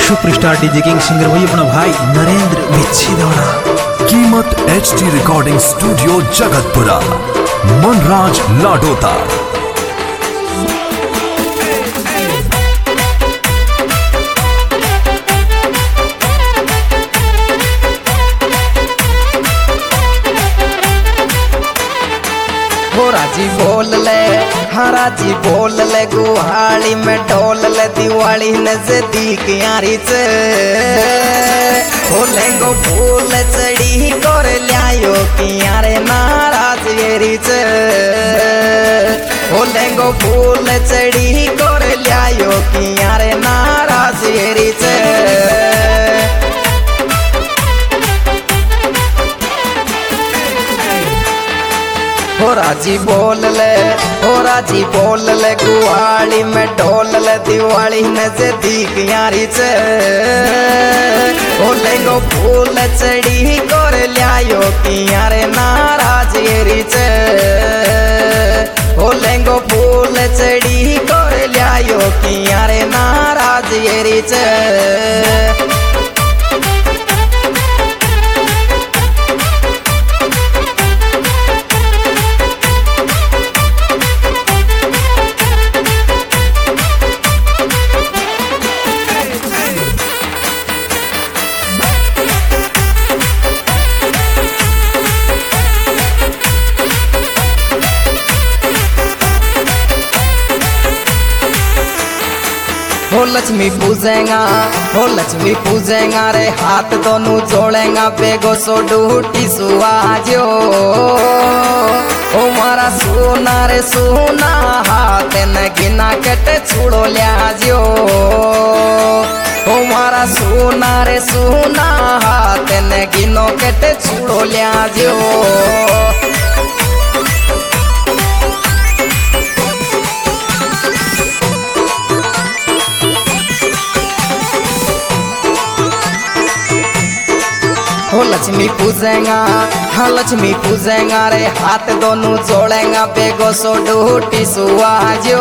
Superstar DJ king singer वही अपना भाई नरेंद्र बिच्छीदौड़ा। कीमत HD recording studio Jagatpura, Manraj Ladota. राजी बोल ले, हाँ राजी बोल ले, गुहाड़ी में ढोल ले, दिवाली नजदीक यारी से बोलेंगो फूल चढ़ी कर लियायो कि यारे नाराज येरी से बोलेंगो फूल चढ़ी कर लियायो कि यारे नाराज येरी से। हो राजी बोल ले, हो राजी बोल ले, गुहाड़ी में ढोल ले, दिवाली नजदीक यारी से बोलेंगो फूल चढ़ी कर लियायो कि यारे नाराज येरी से बोलेंगो फूल चढ़ी कर लियायो कि यारे नाराज येरी से। हो लक्ष्मी पूजेगा, हो लक्ष्मी पूजेगा रे, हाथ दोनों जोड़ेगा, बेगो सो डूटी सुआजो ओ मारा सोना रे सोना, हाथ न गिना कटे छुड़ो लियाजो ओ मारा सोना रे सोना, हाथ न गिनो कटे छुड़ो लियाजो। हो लक्ष्मी पूजेगा, हाँ लक्ष्मी पूजेगा रे, हाथ दोनों जोड़ेगा, बेगो सो डूटी सुआजो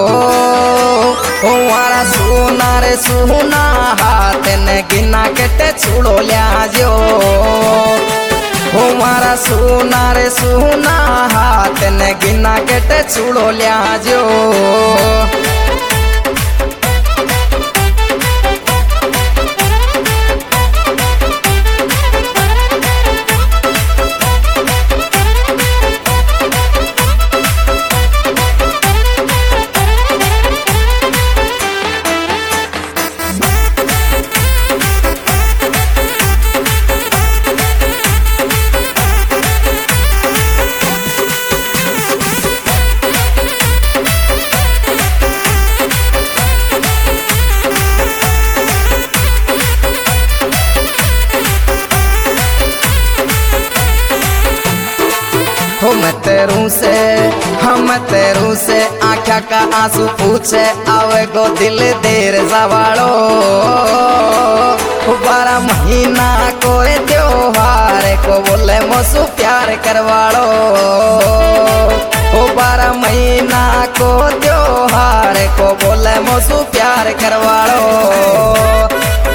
ओ मारा सोना रे सोना, हाथ न गिना कटे छुड़ो लियाजो ओ मारा सोना रे सोना, हाथ न गिना कटे छुड़ो लियाजो। हो मैं तेरू से, हम तेरू से, आँखा का आंसू पूछे, आवे गो दिल देर जवाड़ो 12 महीना कोई त्योहार को बोले मोसू प्यार करवाड़ो 12 महीना को त्योहार को बोले मोसू प्यार करवाड़ो।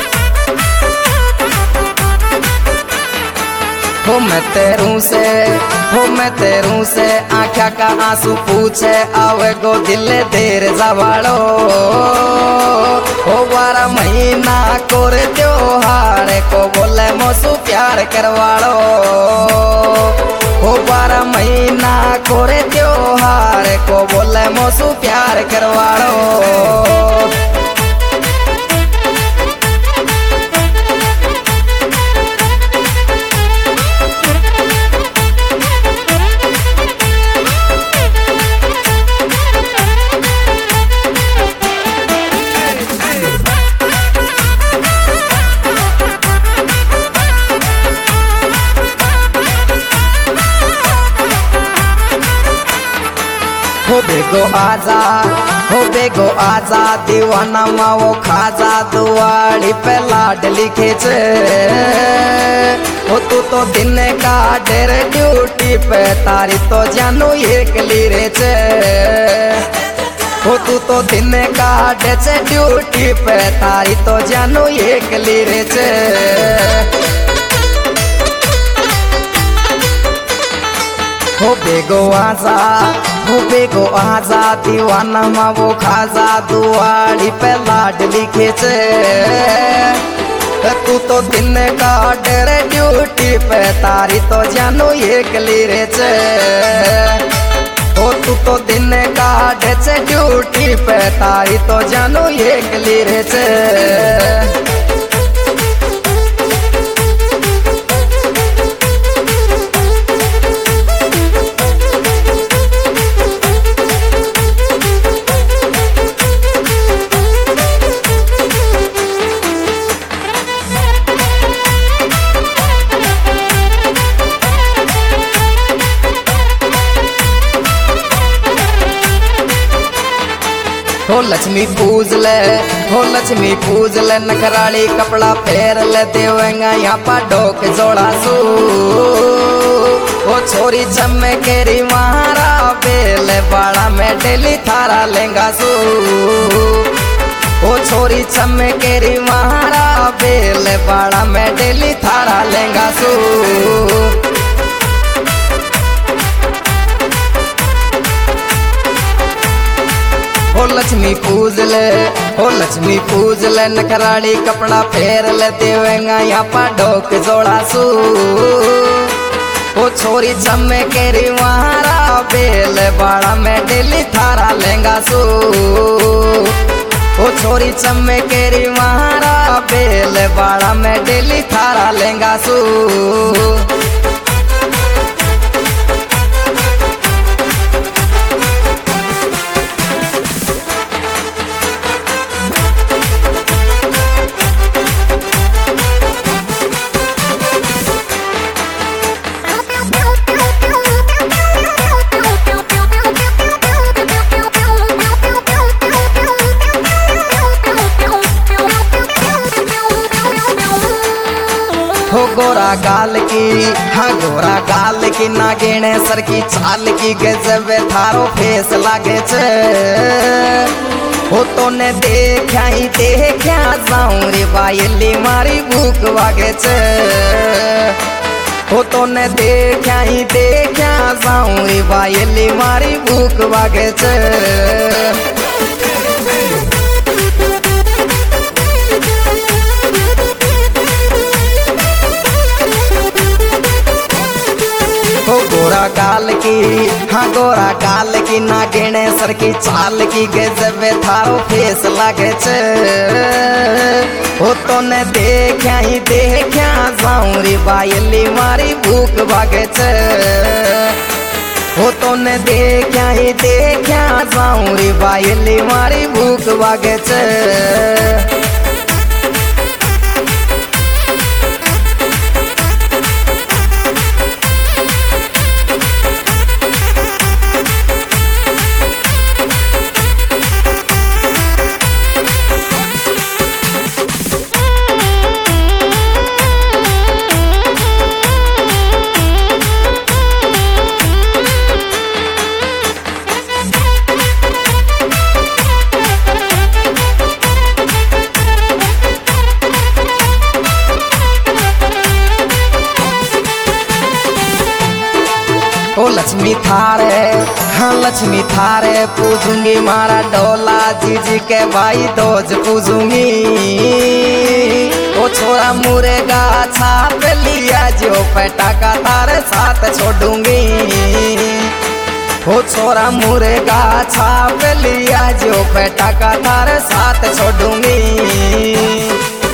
हो मैं तेरू से, हो मैं तेरू से, आँखा का आंसू पूछे, आवे गो दिल देर जवाड़ो 12 महीना कोरे त्योहार को बोले मोसू प्यार करवाड़ो 12 महीना कोरे त्योहार को बोले मोसू प्यार करवाड़ो। हो बेगो आजा, हो बेगो आजा, दीवाना माओ खाजा, दुआड़ी पे लाड लिखे छे हो तू तो दिन का डेर ड्यूटी पे, तारी तो जानू एक ली रे छे हो तू तो दिन काटे छे ड्यूटी पे तारी तो जानू एकली रे छे। हो बेगो आजा दीवाना मा वो खाजा दुआड़ी पे लाड लिखे छे। तू तो दिन काट रे ड्यूटी पे तारी तो जानू एकली रे छे। ओ तू तो दिन काट छे ड्यूटी पे तारी तो जानू एकली रे छे। हो लक्ष्मी पूज ले नखराली कपड़ा फेर ले देवेंगा यहाँ पा डोक जोड़ा सू। ओ छोरी चमकेरी मारा बेले बाड़ा में डेली थारा लेंगा सू। ओ छोरी चमकेरी मारा बेले बाड़ा में डेली थारा लेंगा सू। हो लक्ष्मी पूज ले नखराली कपड़ा फेर ले देवेंगा यहाँ पा डोक जोड़ा सू। ओ छोरी चमकेरी मारा बेल बाड़ा में डेली थारा लेंगा सू। ओ छोरी चमकेरी मारा बेल बाड़ा में डेली थारा लेंगा सू। हो गोरा गाल की नागिने सर की चाल की गजब थारो फेस लागे छे। हो तो ने देखा जाऊं रे बायली मारी भूख वागे छे। हो तो ने देखा जाऊं रे बायली मारी भूख वागे छे। हो गोरा गाल की नागिने सर की चाल की गजब थारो फेस लागे छे। हो तो ने देखा जाऊं रे बायली मारी भूख भागे छे। हो तो ने देखा जाऊं रे बायली मारी भूख भागे छे। ओ लक्ष्मी थारे पूजूंगी मारा डोला जीजी के भाई दोज पूजूंगी। ओ छोरा मुरेगा छाप लिया जो पटाखा तारे साथ छोड़ूंगी। ओ छोरा मुरेगा छाप लिया जो पटाखा तारे साथ छोड़ूंगी।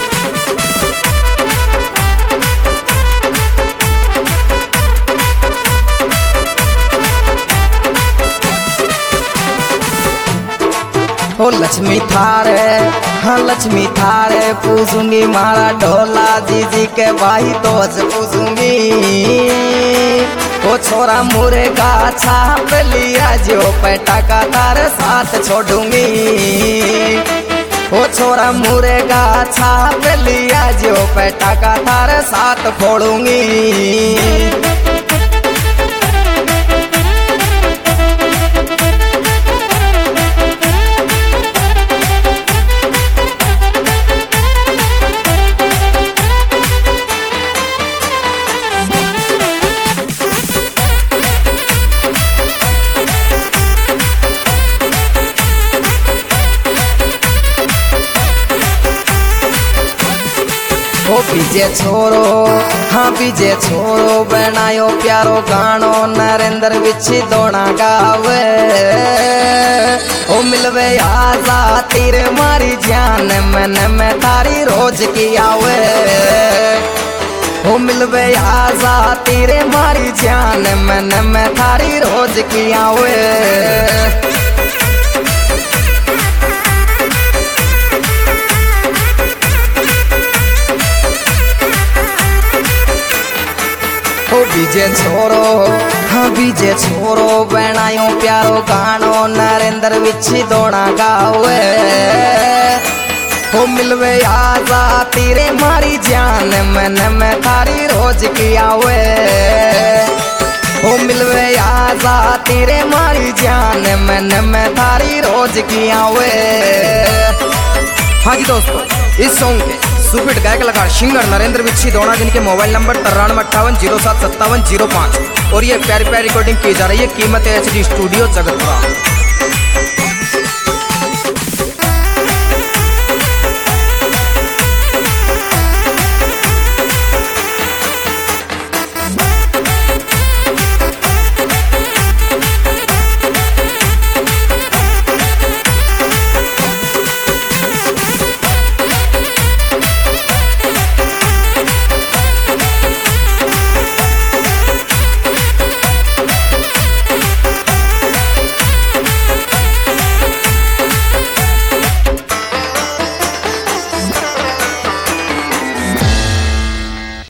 ओ लक्ष्मी थारे पूजूंगी मारा ढोला जीजी के भाई दोज पूजूंगी। ओ छोरा मुरेगा छाप लिया जो पटाखा तारे साथ छोड़ूंगी। ओ छोरा मुरेगा छाप लिया जो पटाखा तारे साथ फोड़ूंगी। बीजे छोरो हाँ बीजे छोरो बनायो प्यारो गानो नरेंद्र बिछी दोना गावे ओ मिलवे आजा तेरे मारी जान मन में तारी रोज की आवे ओ मिलवे आजा तेरे मारी जान मन में थारी रोज की आवे ओ बीजे छोरो हाँ बीजे छोरो बनायो प्यारो गानो नरेंद्र बिछी दोना गावे ओ मिलवे आजा तेरे मारी जान मन में थारी रोज की आवे ओ मिलवे आजा तेरे मारी जान मन में थारी रोज की आवे। हाँ जी दोस्तों, इस सॉन्ग के सुपरहिट गायक कलाकार सिंगर नरेंद्र बिच्छी दोना जिनके मोबाइल नंबर 9358075705 और ये प्यारी प्यारी रिकॉर्डिंग की जा रही है कीमत HD स्टूडियो जगतपुरा।